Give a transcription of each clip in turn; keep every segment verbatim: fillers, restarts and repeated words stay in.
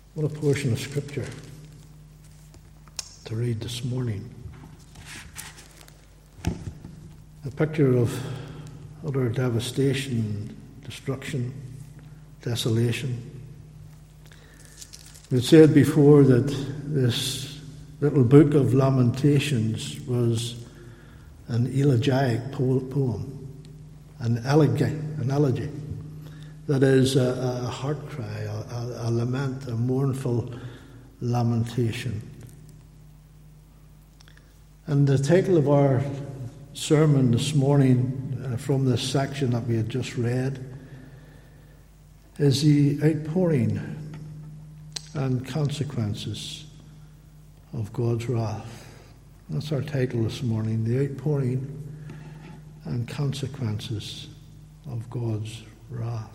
What a portion of Scripture to read this morning. A picture of utter devastation, destruction, desolation. We said before that this little book of Lamentations was an elegiac poem, an elegy, an elegy. That is a, a heart cry, a, a, a lament, a mournful lamentation. And the title of our sermon this morning, uh, from this section that we had just read, is the outpouring and consequences of God's wrath. That's our title this morning, the outpouring and consequences of God's wrath.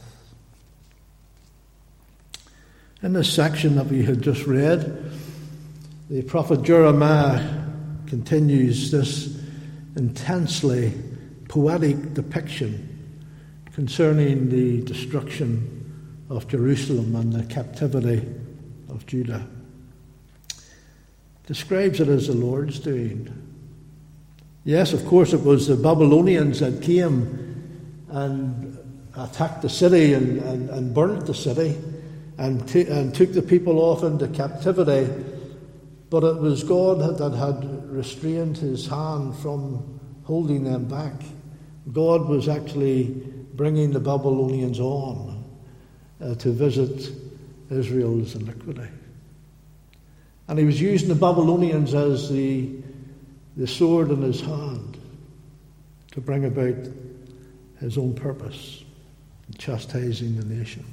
In this section that we had just read, the prophet Jeremiah continues this intensely poetic depiction concerning the destruction of Jerusalem and the captivity of Judah. Describes it as the Lord's doing. Yes, of course, it was the Babylonians that came and attacked the city and, and, and burnt the city and, t- and took the people off into captivity. But it was God that had restrained his hand from holding them back. God was actually bringing the Babylonians on uh, to visit Israel's iniquity. And he was using the Babylonians as the, the sword in his hand to bring about his own purpose, chastising the nation.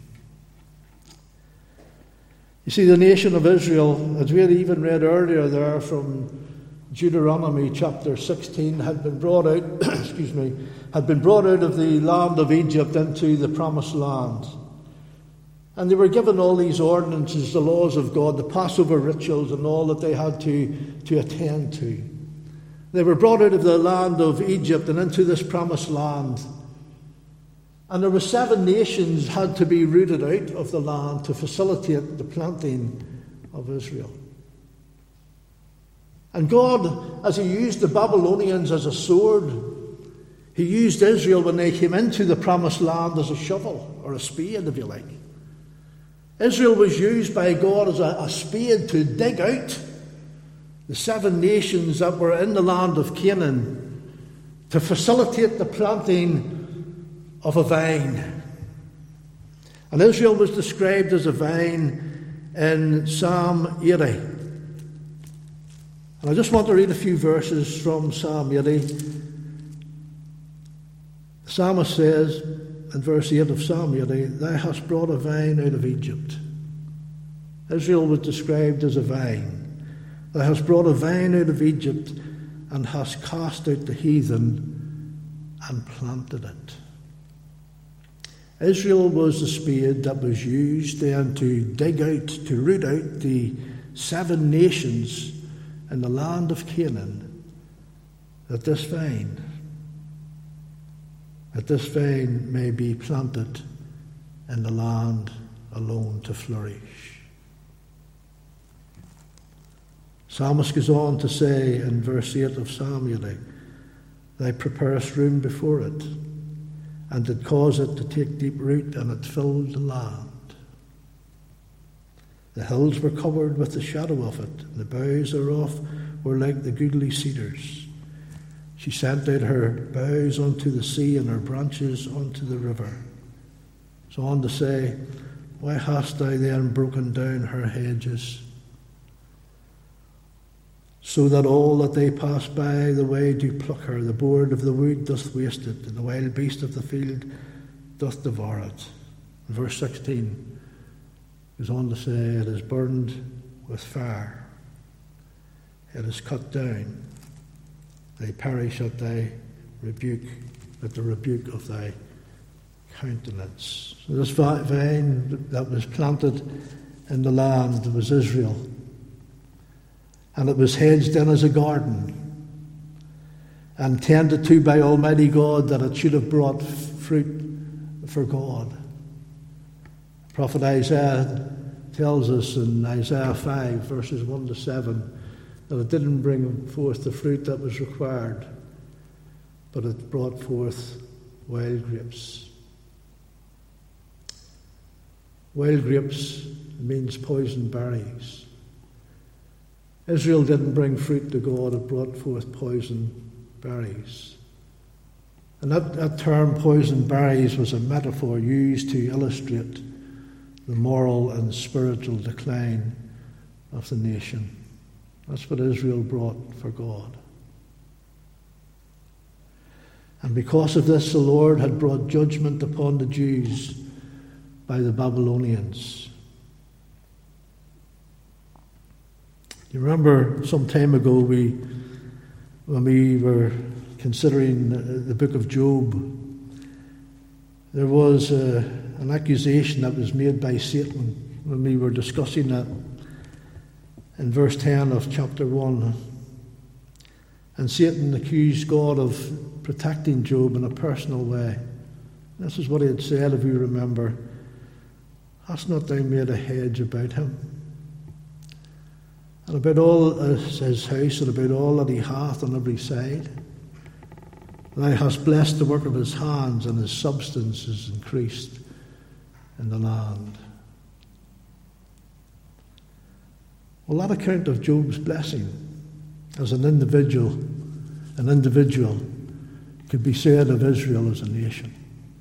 You see, the nation of Israel, as we had even read earlier there from Deuteronomy chapter sixteen, had been brought out, excuse me, had been brought out of the land of Egypt into the promised land. And they were given all these ordinances, the laws of God, the Passover rituals and all that they had to, to attend to. They were brought out of the land of Egypt and into this promised land. And there were seven nations had to be rooted out of the land to facilitate the planting of Israel. And God, as he used the Babylonians as a sword, he used Israel when they came into the promised land as a shovel or a spade, if you like. Israel was used by God as a, a spade to dig out the seven nations that were in the land of Canaan to facilitate the planting of a vine. And Israel was described as a vine in Psalm eighty. And I just want to read a few verses from Psalm eighty. The psalmist says in verse eight of Psalm eighty, "Thou hast brought a vine out of Egypt." Israel was described as a vine. "Thou hast brought a vine out of Egypt and hast cast out the heathen and planted it." Israel was the spade that was used then to dig out, to root out the seven nations in the land of Canaan, that this vine, that this vine may be planted in the land alone to flourish. Psalmist goes on to say in verse eight of Psalm eighty, "Thou preparest room before it, and did cause it to take deep root, and it filled the land. The hills were covered with the shadow of it, and the boughs thereof were like the goodly cedars. She sent out her boughs unto the sea, and her branches unto the river." So on to say, "Why hast thou then broken down her hedges, so that all that they pass by the way do pluck her? The bird of the wood doth waste it, and the wild beast of the field doth devour it." And verse sixteen goes on to say, "It is burned with fire, it is cut down, they perish at thy rebuke, at the rebuke of thy countenance." So this vine that was planted in the land was Israel. And it was hedged in as a garden and tended to by Almighty God, that it should have brought fruit for God. Prophet Isaiah tells us in Isaiah five, verses one to seven, that it didn't bring forth the fruit that was required, but it brought forth wild grapes. Wild grapes means poison berries. Israel didn't bring fruit to God, it brought forth poison berries. And that, that term, poison berries, was a metaphor used to illustrate the moral and spiritual decline of the nation. That's what Israel brought for God. And because of this, the Lord had brought judgment upon the Jews by the Babylonians. You remember some time ago we, when we were considering the book of Job, there was a, an accusation that was made by Satan when we were discussing that in verse ten of chapter one. And Satan accused God of protecting Job in a personal way. This is what he had said, if you remember. Hast not thou made a hedge about him, and about all his house, and about all that he hath on every side? Thou hast blessed the work of his hands, and his substance is increased in the land. Well, that account of Job's blessing as an individual, an individual could be said of Israel as a nation.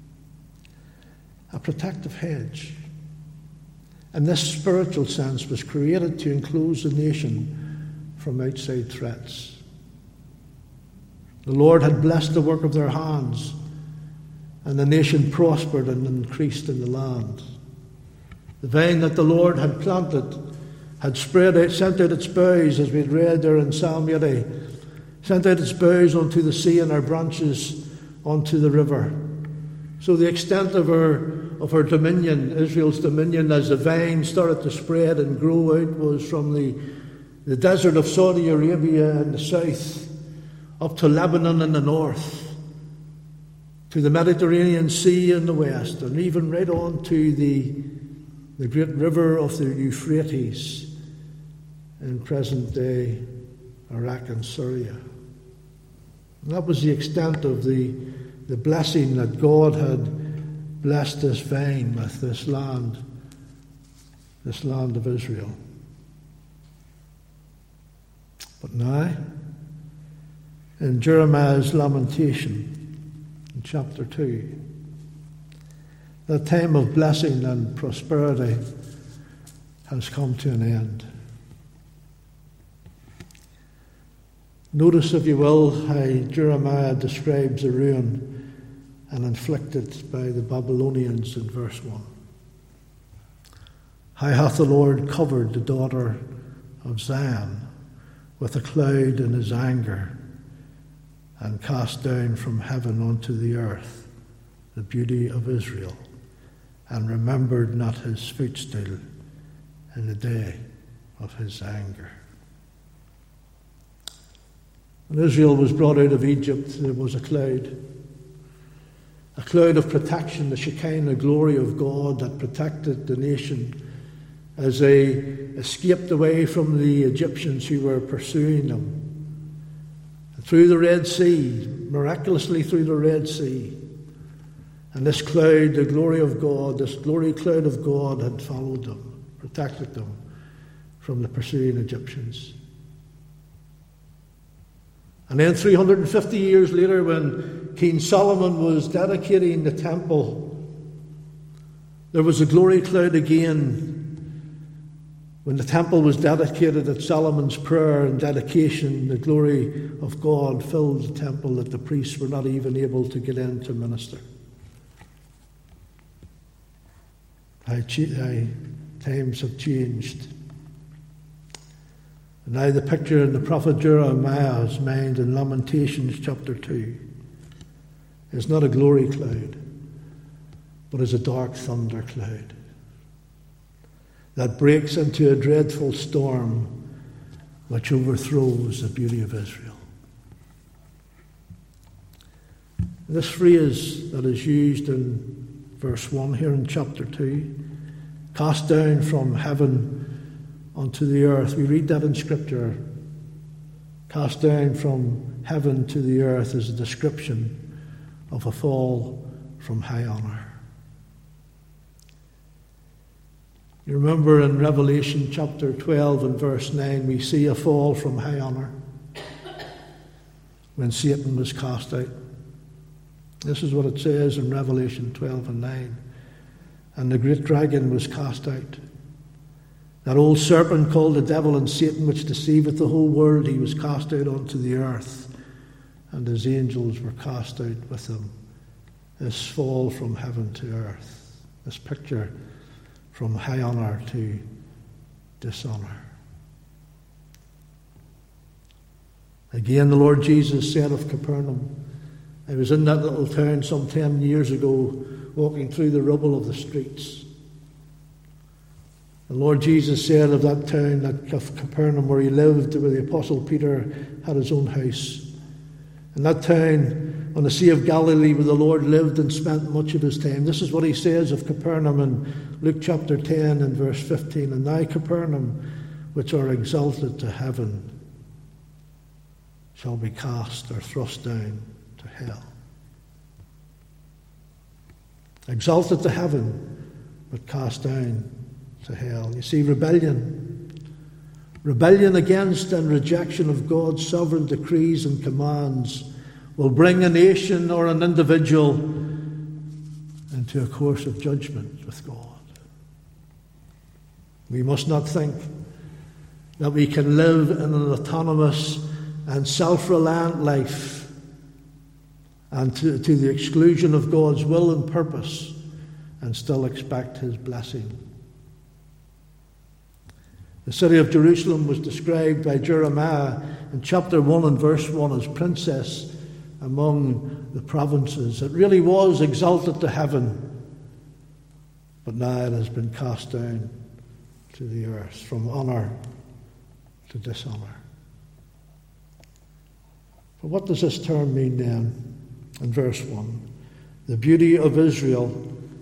A protective hedge, in this spiritual sense, was created to enclose the nation from outside threats. The Lord had blessed the work of their hands, and the nation prospered and increased in the land. The vine that the Lord had planted had spread out, sent out its boughs, as we had read there in Psalm eighty, sent out its boughs onto the sea and our branches onto the river. So the extent of her of her dominion, Israel's dominion, as the vine started to spread and grow out, was from the, the desert of Saudi Arabia in the south, up to Lebanon in the north, to the Mediterranean Sea in the west, and even right on to the, the great river of the Euphrates in present-day Iraq and Syria. And that was the extent of the, the blessing that God had blessed this vine with, this land, this land of Israel. But now, in Jeremiah's lamentation, in chapter two, that time of blessing and prosperity has come to an end. Notice, if you will, how Jeremiah describes the ruin and inflicted by the Babylonians in verse one. How hath the Lord covered the daughter of Zion with a cloud in his anger, and cast down from heaven unto the earth the beauty of Israel, and remembered not his footstool in the day of his anger. When Israel was brought out of Egypt, there was a cloud. A cloud of protection, the Shekinah glory of God that protected the nation as they escaped away from the Egyptians who were pursuing them. And through the Red Sea, miraculously through the Red Sea. And this cloud, the glory of God, this glory cloud of God had followed them, protected them from the pursuing Egyptians. And then three hundred fifty years later, when King Solomon was dedicating the temple, there was a glory cloud again. When the temple was dedicated at Solomon's prayer and dedication, the glory of God filled the temple that the priests were not even able to get in to minister. How, how times have changed. And now the picture in the prophet Jeremiah's mind in Lamentations chapter two is not a glory cloud, but is a dark thunder cloud that breaks into a dreadful storm which overthrows the beauty of Israel. This phrase that is used in verse one here in chapter two cast down from heaven onto the earth. We read that in Scripture. Cast down from heaven to the earth is a description of a fall from high honor. You remember in Revelation chapter twelve and verse nine, we see a fall from high honor when Satan was cast out. This is what it says in Revelation twelve and nine. And the great dragon was cast out. That old serpent called the devil and Satan, which deceiveth the whole world, he was cast out onto the earth, and his angels were cast out with him. This fall from heaven to earth, this picture from high honor to dishonor. Again, the Lord Jesus said of Capernaum, I was in that little town some ten years ago, walking through the rubble of the streets. The Lord Jesus said of that town, that of Capernaum, where he lived, where the Apostle Peter had his own house. In that town, on the Sea of Galilee, where the Lord lived and spent much of his time. This is what he says of Capernaum in Luke chapter ten and verse fifteen. And thou, Capernaum, which are exalted to heaven, shall be cast or thrust down to hell. Exalted to heaven, but cast down to hell. You see, rebellion. Rebellion against and rejection of God's sovereign decrees and commands will bring a nation or an individual into a course of judgment with God. We must not think that we can live in an autonomous and self-reliant life and to, to the exclusion of God's will and purpose and still expect his blessing. The city of Jerusalem was described by Jeremiah in chapter one and verse one as princess among the provinces. It really was exalted to heaven, but now it has been cast down to the earth, from honor to dishonor. But what does this term mean then in verse one? The beauty of Israel,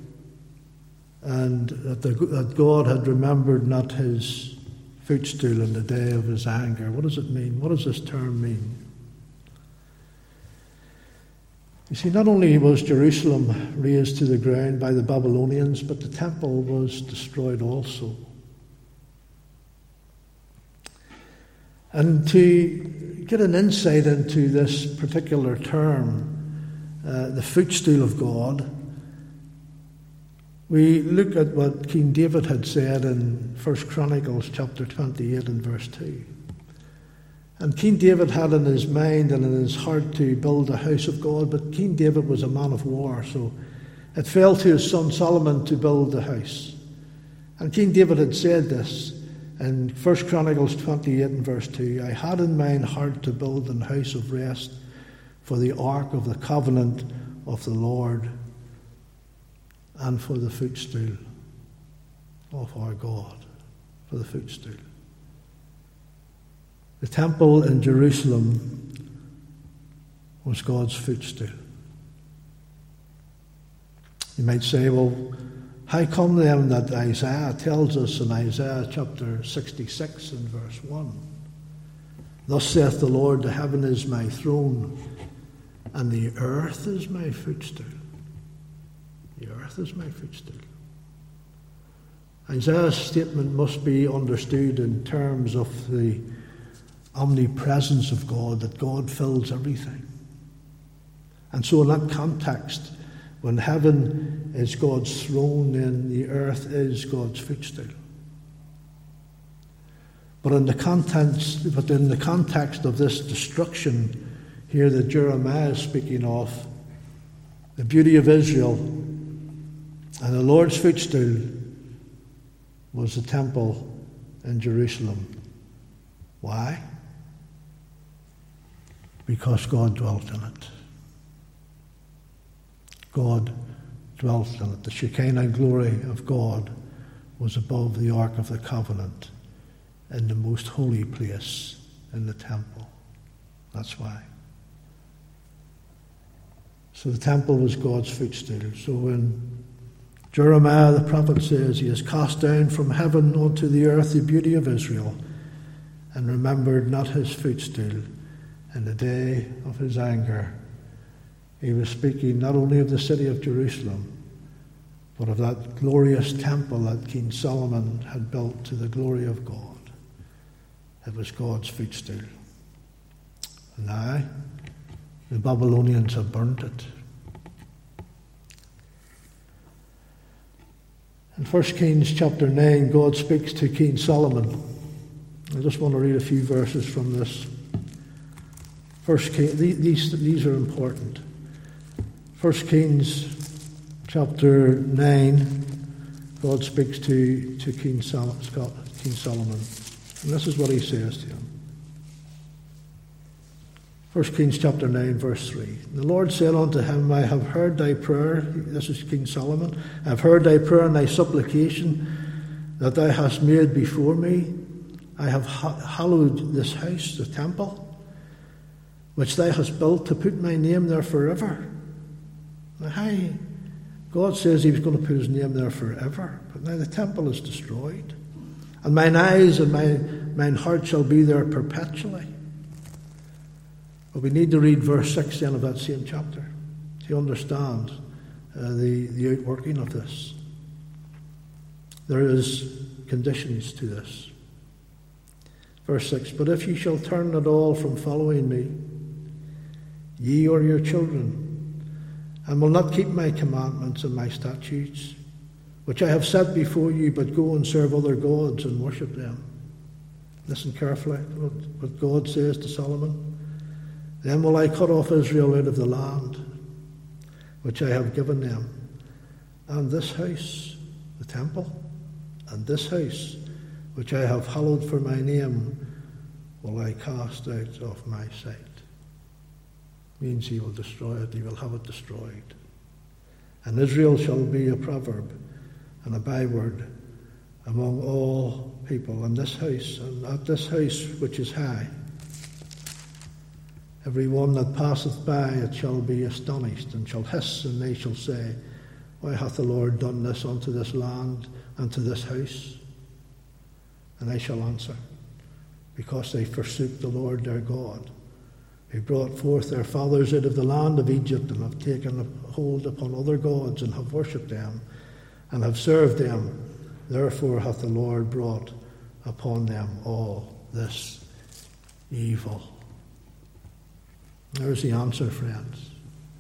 and that, the, that God had remembered not his footstool in the day of his anger. What does it mean? What does this term mean? You see, not only was Jerusalem razed to the ground by the Babylonians, but the temple was destroyed also. And to get an insight into this particular term, uh, the footstool of God, we look at what King David had said in First Chronicles chapter twenty-eight and verse two. And King David had in his mind and in his heart to build a house of God, but King David was a man of war, so it fell to his son Solomon to build the house. And King David had said this in First Chronicles twenty-eight and verse two, I had in mine heart to build an house of rest for the ark of the covenant of the Lord, and for the footstool of our God, for the footstool. The temple in Jerusalem was God's footstool. You might say, well, how come then that Isaiah tells us in Isaiah chapter sixty-six and verse one, thus saith the Lord, the heaven is my throne, and the earth is my footstool. The earth is my footstool. Isaiah's statement must be understood in terms of the omnipresence of God, that God fills everything. And so in that context, when heaven is God's throne, then the earth is God's footstool. But in the context, but in the context of this destruction here that Jeremiah is speaking of, the beauty of Israel and the Lord's footstool was the temple in Jerusalem. Why? Because God dwelt in it. God dwelt in it. The Shekinah glory of God was above the Ark of the Covenant in the most holy place in the temple. That's why. So the temple was God's footstool. So when Jeremiah the prophet says, he has cast down from heaven unto the earth the beauty of Israel, and remembered not his footstool in the day of his anger. He was speaking not only of the city of Jerusalem, but of that glorious temple that King Solomon had built to the glory of God. It was God's footstool. And now, the Babylonians have burnt it. In First Kings chapter nine, God speaks to King Solomon. I just want to read a few verses from this. First King, these, these are important. First Kings chapter nine, God speaks to, to King, Sol- King Solomon. And this is what he says to him. First Kings chapter nine, verse three. The Lord said unto him, I have heard thy prayer. This is King Solomon. I have heard thy prayer and thy supplication that thou hast made before me. I have hallowed this house, the temple, which thou hast built to put my name there forever. Now, how? God says he was going to put his name there forever, but now the temple is destroyed. And mine eyes and my, mine heart shall be there perpetually. But we need to read verse six then of that same chapter to understand uh, the, the outworking of this. There is conditions to this. Verse six, but if ye shall turn at all from following me, ye or your children, and will not keep my commandments and my statutes, which I have set before you, but go and serve other gods and worship them. Listen carefully what God says to Solomon. Then will I cut off Israel out of the land which I have given them, and this house, the temple, and this house which I have hallowed for my name, will I cast out of my sight. Means he will destroy it, he will have it destroyed. And Israel shall be a proverb and a byword among all people. And this house, and at this house which is high, every one that passeth by it shall be astonished, and shall hiss, and they shall say, why hath the Lord done this unto this land and to this house? And they shall answer, because they forsook the Lord their God, who brought forth their fathers out of the land of Egypt, and have taken a hold upon other gods, and have worshipped them, and have served them. Therefore hath the Lord brought upon them all this evil. There's the answer, friends.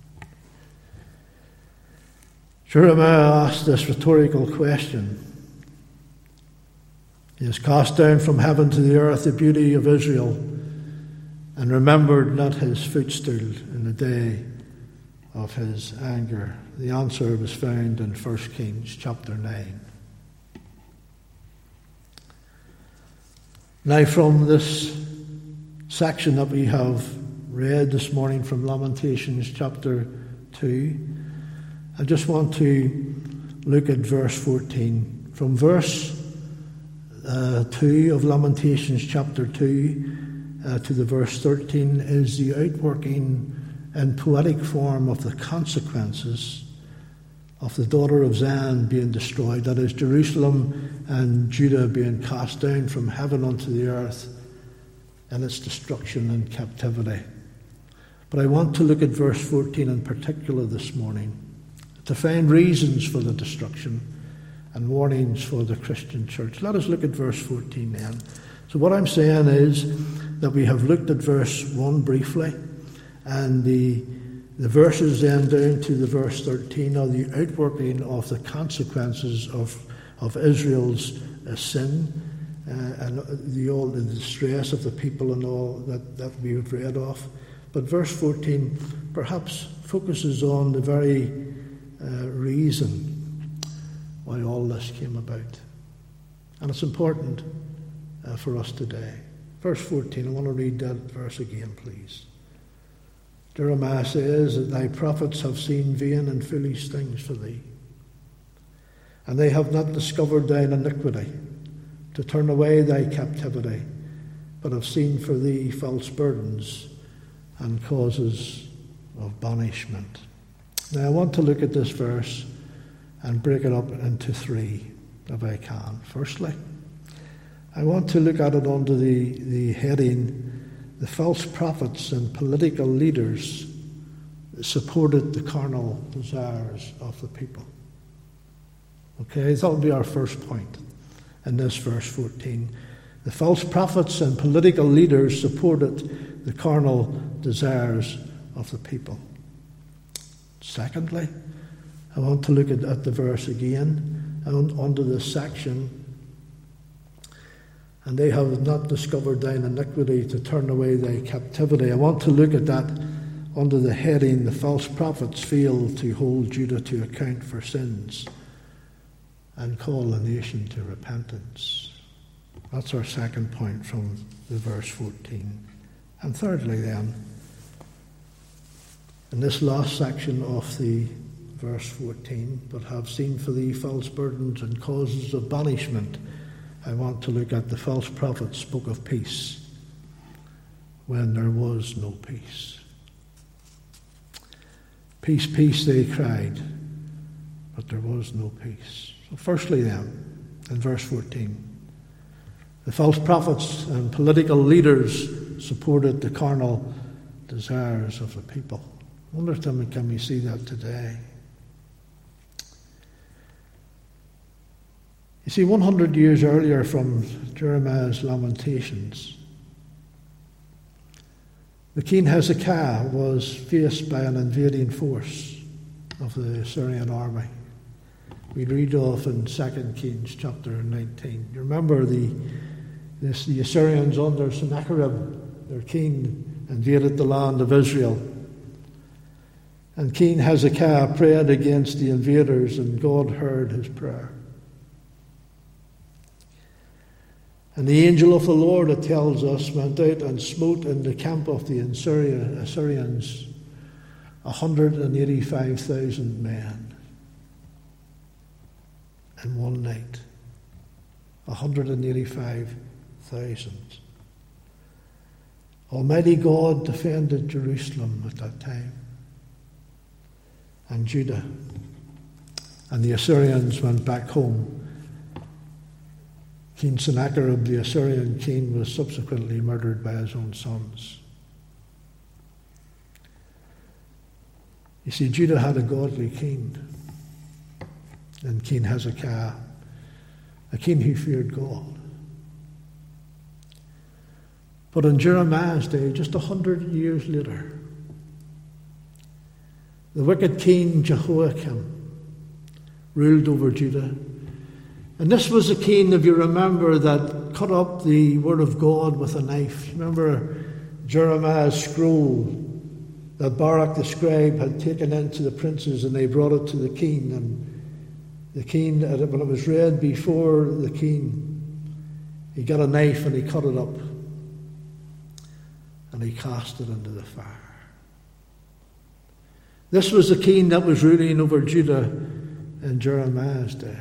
Jeremiah asked this rhetorical question. He has cast down from heaven to the earth the beauty of Israel, and remembered not his footstool in the day of his anger. The answer was found in First Kings chapter nine. Now, from this section that we have read this morning from Lamentations chapter two, I just want to look at verse fourteen. From verse uh, two of Lamentations chapter two uh, to the verse thirteen is the outworking in poetic form of the consequences of the daughter of Zion being destroyed, that is, Jerusalem and Judah being cast down from heaven unto the earth and its destruction and captivity. But I want to look at verse fourteen in particular this morning to find reasons for the destruction and warnings for the Christian church. Let us look at verse fourteen then. So what I'm saying is that we have looked at verse one briefly, and the the verses then down to the verse thirteen are the outworking of the consequences of, of Israel's uh, sin uh, and the all the distress of the people and all that, that we have read of. But verse fourteen perhaps focuses on the very uh, reason why all this came about. And it's important uh, for us today. Verse fourteen, I want to read that verse again, please. Jeremiah says that thy prophets have seen vain and foolish things for thee, and they have not discovered thine iniquity, to turn away thy captivity, but have seen for thee false burdens and causes of banishment. Now I want to look at this verse and break it up into three, if I can. Firstly, I want to look at it under the, the heading, the false prophets and political leaders supported the carnal desires of the people. Okay, that will be our first point in this verse fourteen. The false prophets and political leaders supported the carnal desires of the people. Secondly, I want to look at, at the verse again, and under this section. And they have not discovered thine iniquity to turn away thy captivity. I want to look at that under the heading, the false prophets fail to hold Judah to account for sins and call the nation to repentance. That's our second point from the verse fourteen. And thirdly then, in this last section of the verse fourteen, but have seen for thee false burdens and causes of banishment, I want to look at the false prophets spoke of peace when there was no peace. Peace, peace, they cried, but there was no peace. So firstly then, in verse fourteen, the false prophets and political leaders supported the carnal desires of the people. I wonder, Timmy, can we see that today? You see, one hundred years earlier from Jeremiah's Lamentations, the King Hezekiah was faced by an invading force of the Assyrian army. We read off in Second Kings chapter nineteen. You remember the, this, the Assyrians under Sennacherib, their king, invaded the land of Israel. And King Hezekiah prayed against the invaders, and God heard his prayer. And the angel of the Lord, it tells us, went out and smote in the camp of the Assyrians one hundred eighty-five thousand men in one night. one hundred eighty-five thousand. Almighty God defended Jerusalem at that time, and Judah. And the Assyrians went back home. King Sennacherib, the Assyrian king, was subsequently murdered by his own sons. You see, Judah had a godly king, and King Hezekiah, a king who feared God. But in Jeremiah's day, just a hundred years later, the wicked king Jehoiakim ruled over Judah. And this was a king, if you remember, that cut up the word of God with a knife. Remember Jeremiah's scroll that Baruch the scribe had taken into the princes, and they brought it to the king. And the king, when it was read before the king, he got a knife and he cut it up. And he cast it into the fire. This was the king that was ruling over Judah in Jeremiah's day.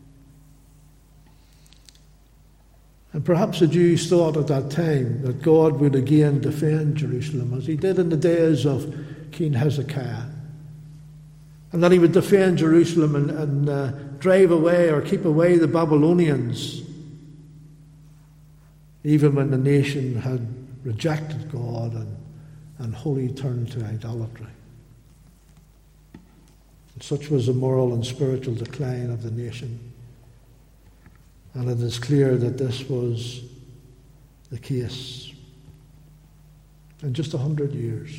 And perhaps the Jews thought at that time that God would again defend Jerusalem as he did in the days of King Hezekiah. And that he would defend Jerusalem and, and uh, drive away or keep away the Babylonians, even when the nation had rejected God and, and wholly turned to idolatry. And such was the moral and spiritual decline of the nation. And it is clear that this was the case in just a hundred years.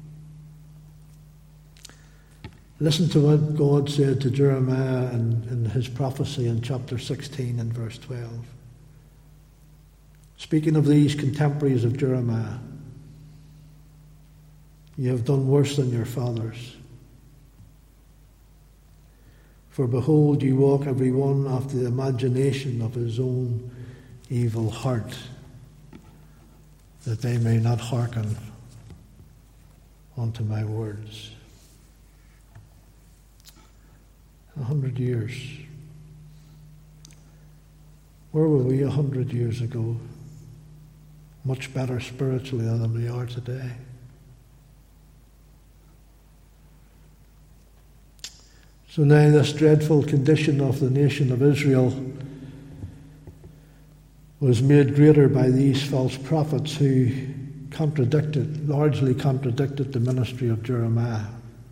Listen to what God said to Jeremiah in, in his prophecy in chapter sixteen and verse twelve. Speaking of these contemporaries of Jeremiah, you have done worse than your fathers. For behold, you walk every one after the imagination of his own evil heart, that they may not hearken unto my words. A hundred years. Where were we a hundred years ago? Much better spiritually than we are today. So now this dreadful condition of the nation of Israel was made greater by these false prophets who contradicted, largely contradicted the ministry of Jeremiah.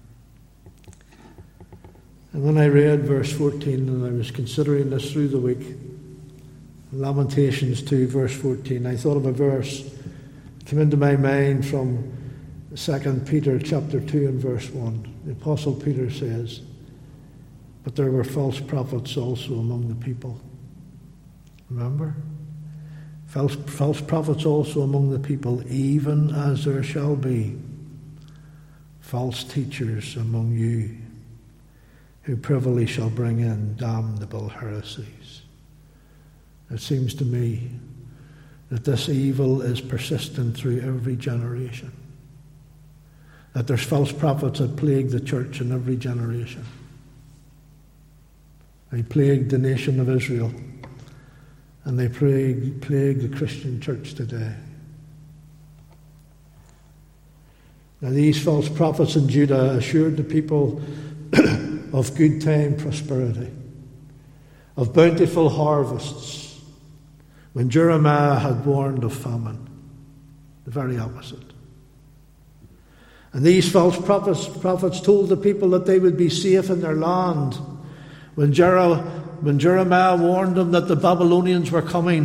And when I read verse fourteen, and I was considering this through the week, Lamentations two, verse fourteen, I thought of a verse that came into my mind from Second Peter chapter two and verse one. The Apostle Peter says, "But there were false prophets also among the people." Remember? False, false prophets also among the people, even as there shall be false teachers among you, who privily shall bring in damnable heresies. It seems to me that this evil is persistent through every generation. That there's false prophets that plague the church in every generation. They plagued the nation of Israel, and they plague, plague the Christian church today. Now these false prophets in Judah assured the people of good time prosperity, of bountiful harvests, when Jeremiah had warned of famine. The very opposite. And these false prophets, prophets told the people that they would be safe in their land, when Jeremiah When Jeremiah warned them that the Babylonians were coming.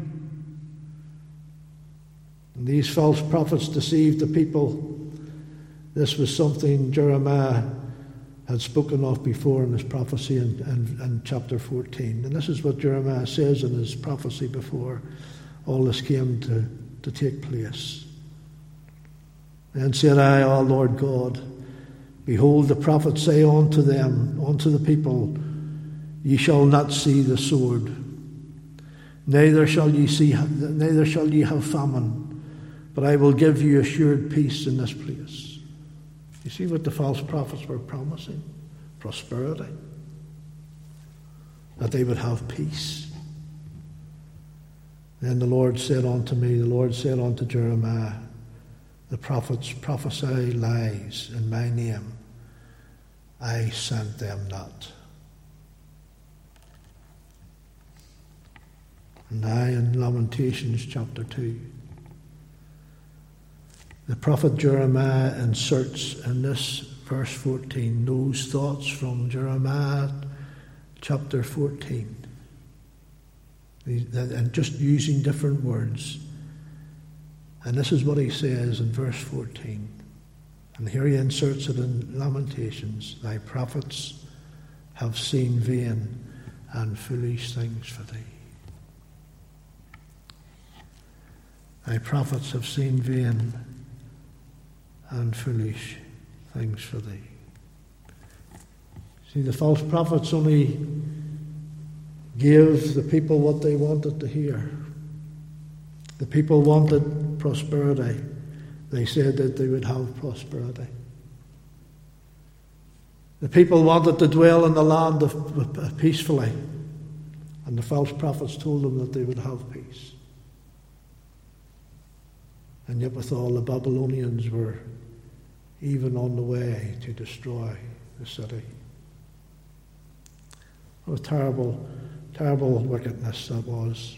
And these false prophets deceived the people. This was something Jeremiah had spoken of before in his prophecy in, in, in chapter fourteen. And this is what Jeremiah says in his prophecy before all this came to, to take place. Then said I, O Lord God, behold, the prophets say unto them, unto the people, Ye shall not see the sword, neither shall ye see, neither shall ye have famine, but I will give you assured peace in this place. You see what the false prophets were promising? Prosperity. That they would have peace. Then the Lord said unto me, the Lord said unto Jeremiah, the prophets prophesy lies in my name. I sent them not. And now in Lamentations chapter two, the prophet Jeremiah inserts in this verse fourteen those thoughts from Jeremiah chapter fourteen. And just using different words. And this is what he says in verse fourteen. And here he inserts it in Lamentations. Thy prophets have seen vain and foolish things for thee. Thy prophets have seen vain and foolish things for thee. See, the false prophets only gave the people what they wanted to hear. The people wanted prosperity. They said that they would have prosperity. The people wanted to dwell in the land of, of, peacefully. And the false prophets told them that they would have peace. And yet withal, the Babylonians were even on the way to destroy the city. What a terrible, terrible wickedness that was.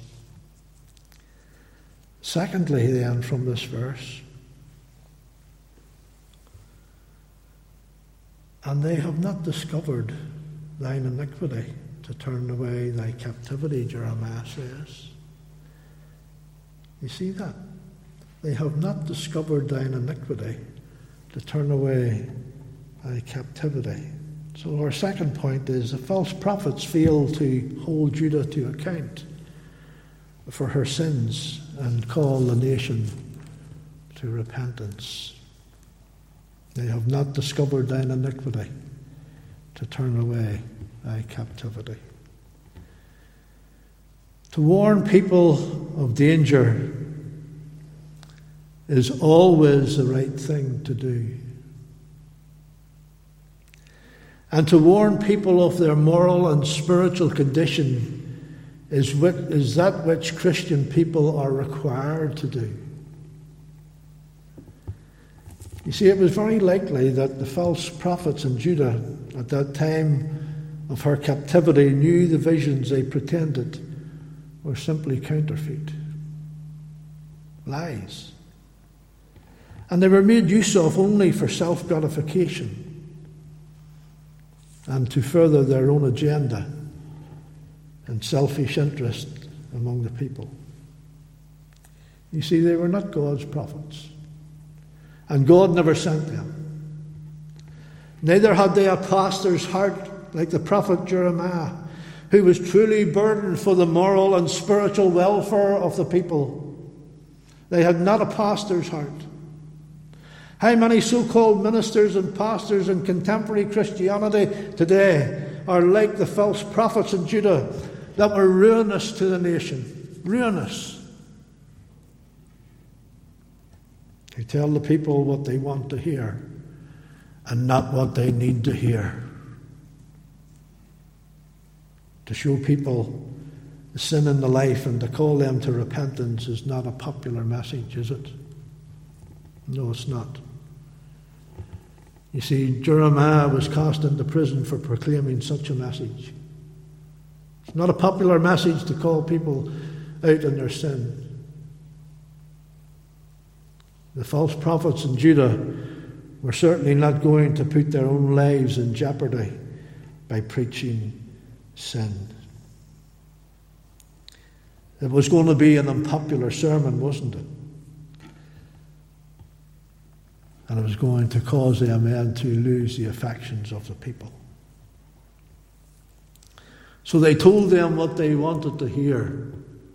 Secondly, then, from this verse, and they have not discovered thine iniquity to turn away thy captivity, Jeremiah says. You see that? They have not discovered thine iniquity to turn away thy captivity. So our second point is the false prophets fail to hold Judah to account for her sins and call the nation to repentance. They have not discovered thine iniquity to turn away thy captivity. To warn people of danger is always the right thing to do. And to warn people of their moral and spiritual condition is, which, is that which Christian people are required to do. You see, it was very likely that the false prophets in Judah at that time of her captivity knew the visions they pretended were simply counterfeit, lies. And they were made use of only for self-gratification and to further their own agenda and selfish interest among the people. You see, they were not God's prophets, and God never sent them. Neither had they a pastor's heart like the prophet Jeremiah, who was truly burdened for the moral and spiritual welfare of the people. They had not a pastor's heart. How many so-called ministers and pastors in contemporary Christianity today are like the false prophets in Judah that were ruinous to the nation? Ruinous. They tell the people what they want to hear and not what they need to hear. To show people the sin in the life and to call them to repentance is not a popular message, is it? No, it's not. You see, Jeremiah was cast into prison for proclaiming such a message. It's not a popular message to call people out in their sin. The false prophets in Judah were certainly not going to put their own lives in jeopardy by preaching sin. It was going to be an unpopular sermon, wasn't it? And it was going to cause the men to lose the affections of the people. So they told them what they wanted to hear.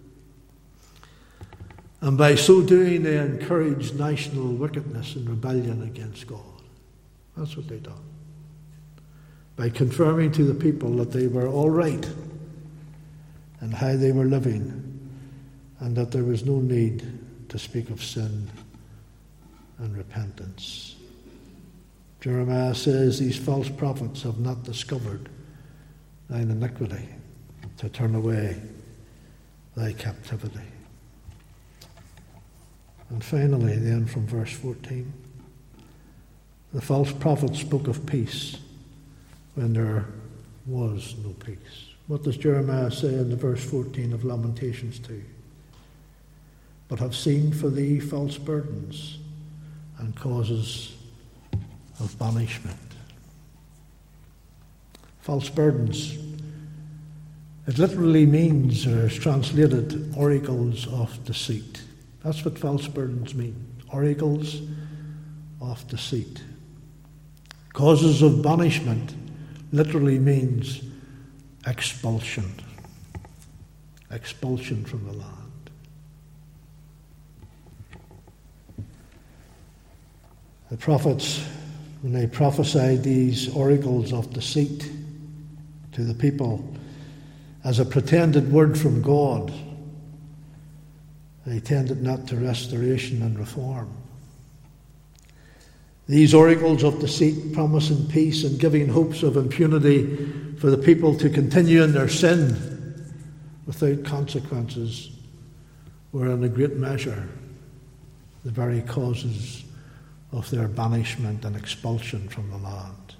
And by so doing, they encouraged national wickedness and rebellion against God. That's what they done. By confirming to the people that they were all right and how they were living, and that there was no need to speak of sin and repentance. Jeremiah says these false prophets have not discovered thine iniquity to turn away thy captivity. And finally, then from verse fourteen, the false prophet spoke of peace when there was no peace. What does Jeremiah say in the verse fourteen of Lamentations two? But have seen for thee false burdens and causes of banishment. False burdens. It literally means, or is translated, oracles of deceit. That's what false burdens mean. Oracles of deceit. Causes of banishment literally means expulsion. Expulsion from the land. The prophets, when they prophesied these oracles of deceit to the people as a pretended word from God, they tended not to restoration and reform. These oracles of deceit, promising peace and giving hopes of impunity for the people to continue in their sin without consequences, were in a great measure the very causes of their banishment and expulsion from the land.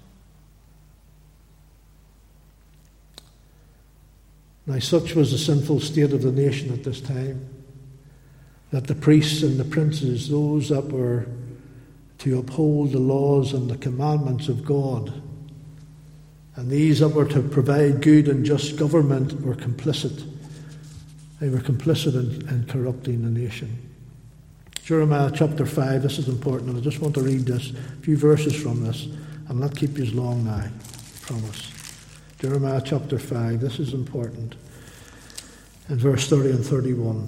Now, such was the sinful state of the nation at this time, that the priests and the princes, those that were to uphold the laws and the commandments of God, and these that were to provide good and just government, were complicit. They were complicit in, in corrupting the nation. Jeremiah chapter five, this is important, and I just want to read this, a few verses from this. I'll not keep you long now, I promise. Jeremiah chapter five, this is important. In verse thirty and thirty-one.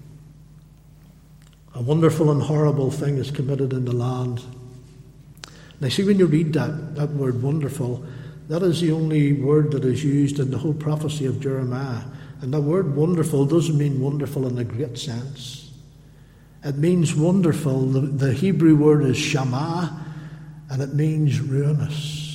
A wonderful and horrible thing is committed in the land. Now see, when you read that, that word wonderful, that is the only word that is used in the whole prophecy of Jeremiah. And the word wonderful doesn't mean wonderful in a great sense. It means wonderful. The, the Hebrew word is shama, and it means ruinous.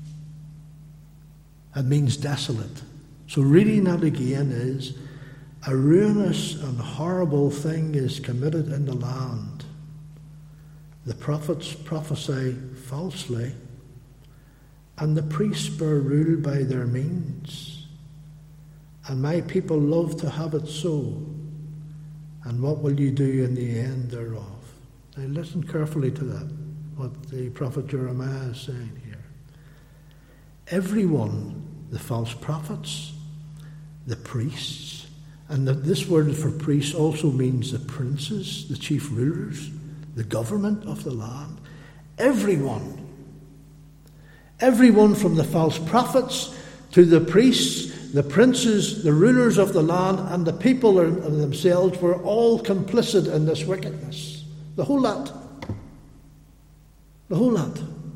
It means desolate. So reading that again is, a ruinous and horrible thing is committed in the land. The prophets prophesy falsely, and the priests bear rule by their means. And my people love to have it so. And what will you do in the end thereof? Now listen carefully to that, what the prophet Jeremiah is saying here. Everyone, the false prophets, the priests, and the, this word for priests also means the princes, the chief rulers, the government of the land. Everyone. Everyone from the false prophets to the priests, the princes, the rulers of the land, and the people themselves were all complicit in this wickedness. The whole lot. The whole lot.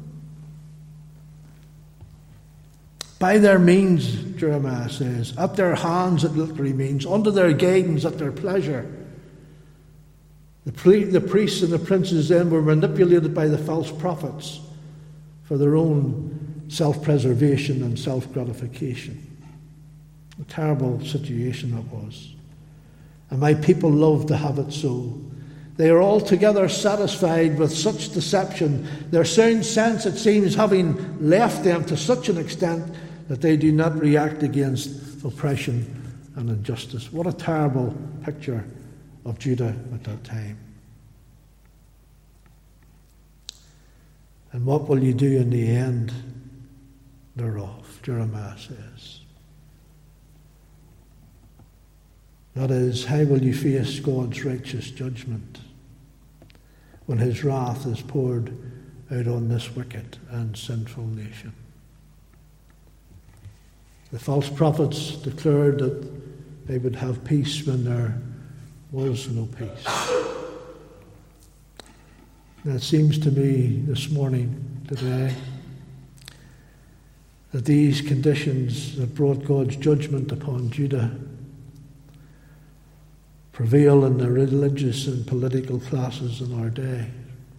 By their means, Jeremiah says, at their hands it literally means, under their guidance, at their pleasure. The, pre- the priests and the princes then were manipulated by the false prophets for their own self-preservation and self-gratification. A terrible situation it was. And my people loved to have it so. They are altogether satisfied with such deception, their sound sense, it seems, having left them to such an extent that they do not react against oppression and injustice. What a terrible picture of Judah at that time. And what will you do in the end thereof? Jeremiah says. That is, how will you face God's righteous judgment when his wrath is poured out on this wicked and sinful nation? The false prophets declared that they would have peace when there was no peace. And it seems to me this morning, today, that these conditions that brought God's judgment upon Judah prevail in the religious and political classes in our day.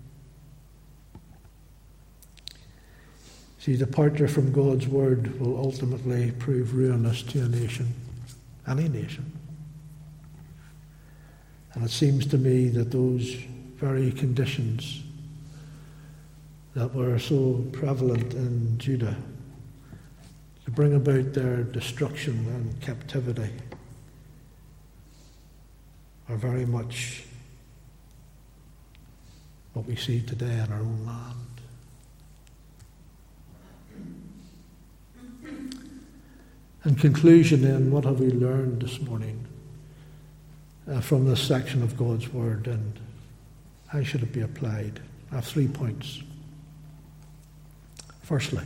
See, departure from God's word will ultimately prove ruinous to a nation, any nation. And it seems to me that those very conditions that were so prevalent in Judah to bring about their destruction and captivity are very much what we see today in our own land. In conclusion, then, what have we learned this morning uh, from this section of God's Word, and how should it be applied? I have three points. Firstly,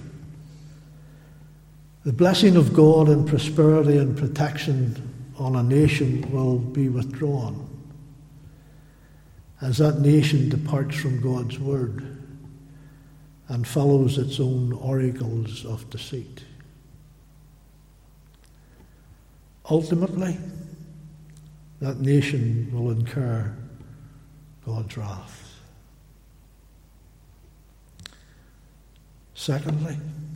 the blessing of God and prosperity and protection on a nation will be withdrawn as that nation departs from God's Word and follows its own oracles of deceit. Ultimately, that nation will incur God's wrath. Secondly,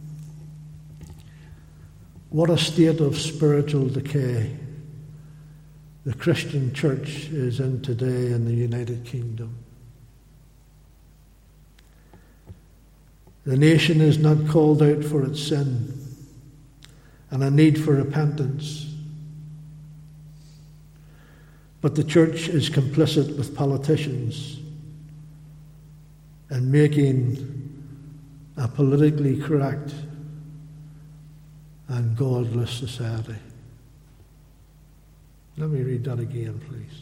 what a state of spiritual decay the Christian church is in today in the United Kingdom. The nation is not called out for its sin and a need for repentance, but the church is complicit with politicians in making a politically correct and godless society. Let me read that again, please.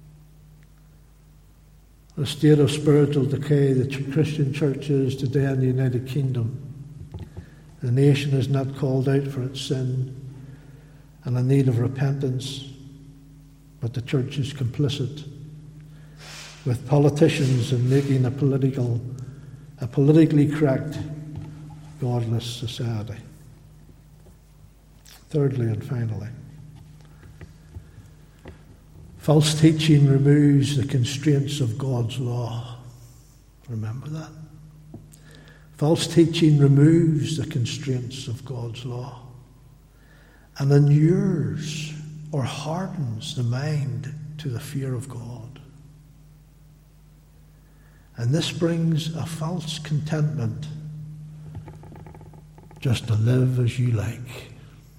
The state of spiritual decay the Christian church is today in the United Kingdom. The nation is not called out for its sin and a need of repentance, but the church is complicit with politicians in making a political, a politically correct, godless society. Thirdly and finally, false teaching removes the constraints of God's law. Remember that. False teaching removes the constraints of God's law and inures or hardens the mind to the fear of God. And this brings a false contentment, just to live as you like.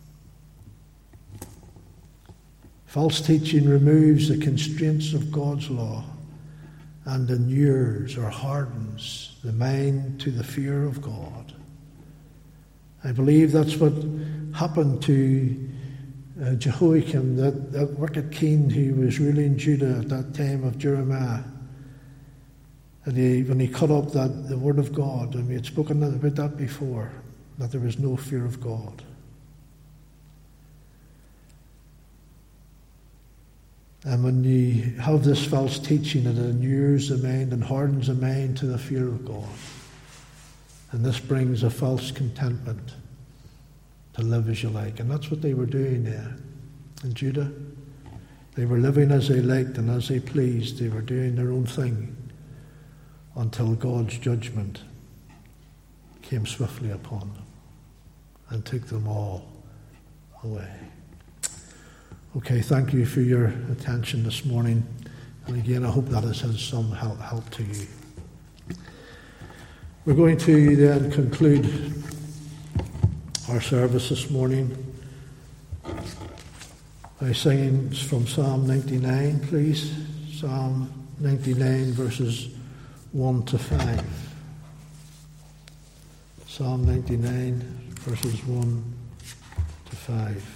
False teaching removes the constraints of God's law and inures or hardens the mind to the fear of God. I believe that's what happened to uh, Jehoiakim, that, that wicked king who was ruling Judah at that time of Jeremiah. And he, when he cut up that the word of God, and we had spoken about that before, that there was no fear of God. And when you have this false teaching, it inures the mind and hardens the mind to the fear of God. And this brings a false contentment to live as you like. And that's what they were doing there in Judah. They were living as they liked and as they pleased. They were doing their own thing until God's judgment came swiftly upon them and took them all away. Okay, thank you for your attention this morning. And again, I hope that has had some help, help to you. We're going to then conclude our service this morning by singing from Psalm ninety-nine, please. Psalm ninety-nine, verses one to five. Psalm ninety-nine, verses one to five.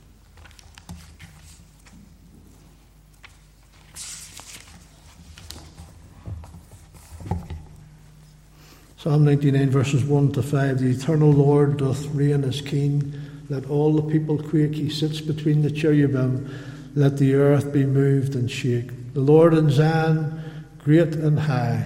Psalm ninety-nine, verses one to five. The eternal Lord doth reign as King. Let all the people quake. He sits between the cherubim. Let the earth be moved and shake. The Lord in Zion, great and high.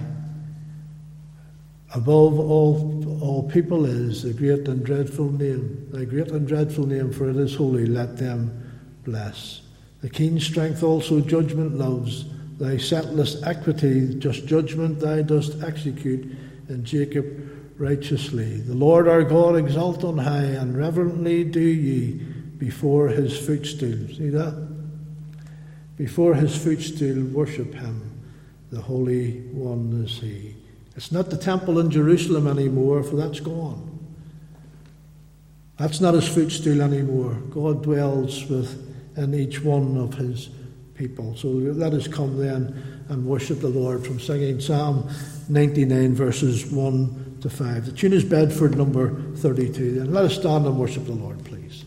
Above all, all people is the great and dreadful name. Thy great and dreadful name, for it is holy. Let them bless. The keen strength also judgment loves. Thy settlest equity, just judgment thou dost execute. And Jacob righteously. The Lord our God exalt on high, and reverently do ye before his footstool. See that? Before his footstool worship him. The Holy One is he. It's not the temple in Jerusalem anymore, for that's gone. That's not his footstool anymore. God dwells within each one of his people. So let us come then and worship the Lord from singing Psalm ninety-nine, verses one to five. The tune is Bedford number thirty-two. Then let us stand and worship the Lord, please.